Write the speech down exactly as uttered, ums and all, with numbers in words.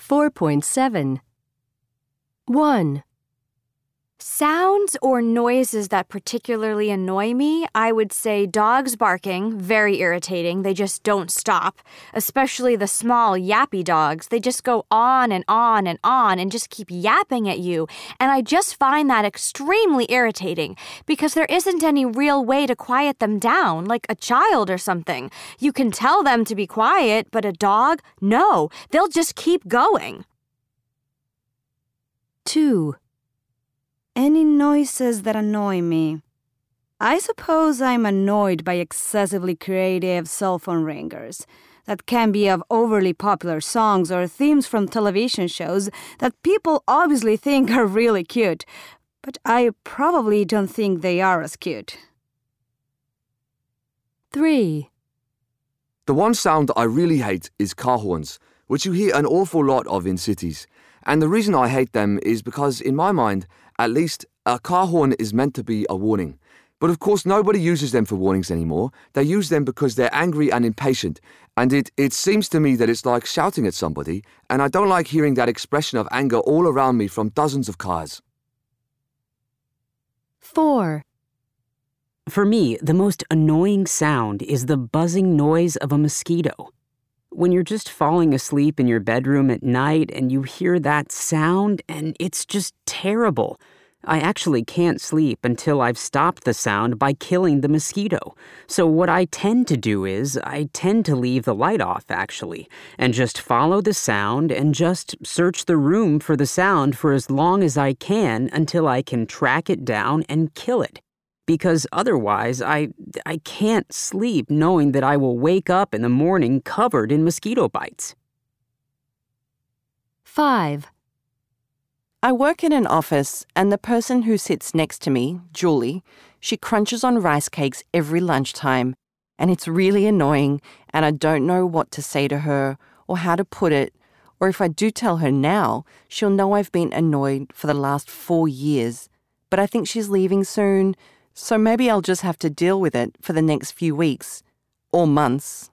four point seven. one. Sounds or noises that particularly annoy me, I would say dogs barking, very irritating. They just don't stop. Especially the small yappy dogs. They just go on and on and on and just keep yapping at you. And I just find that extremely irritating because there isn't any real way to quiet them down, like a child or something. You can tell them to be quiet, but a dog, no, they'll just keep going. two. Any noises that annoy me. I suppose I'm annoyed by excessively creative cell phone ringers that can be of overly popular songs or themes from television shows that people obviously think are really cute, but I probably don't think they are as cute. three. The one sound I really hate is car horns, which you hear an awful lot of in cities. And the reason I hate them is because, in my mind, at least, a car horn is meant to be a warning. But of course, nobody uses them for warnings anymore. They use them because they're angry and impatient. And it, it seems to me that it's like shouting at somebody, and I don't like hearing that expression of anger all around me from dozens of cars. four. For me, the most annoying sound is the buzzing noise of a mosquito. When you're just falling asleep in your bedroom at night and you hear that sound, and it's just terrible. I actually can't sleep until I've stopped the sound by killing the mosquito. So what I tend to do is I tend to leave the light off, actually, and just follow the sound and just search the room for the sound for as long as I can until I can track it down and kill it. Because otherwise, I, I can't sleep knowing that I will wake up in the morning covered in mosquito bites. five. I work in an office, and the person who sits next to me, Julie, she crunches on rice cakes every lunchtime, and it's really annoying, and I don't know what to say to her or how to put it, or if I do tell her now, she'll know I've been annoyed for the last four years. But I think she's leaving soon, so maybe I'll just have to deal with it for the next few weeks or months.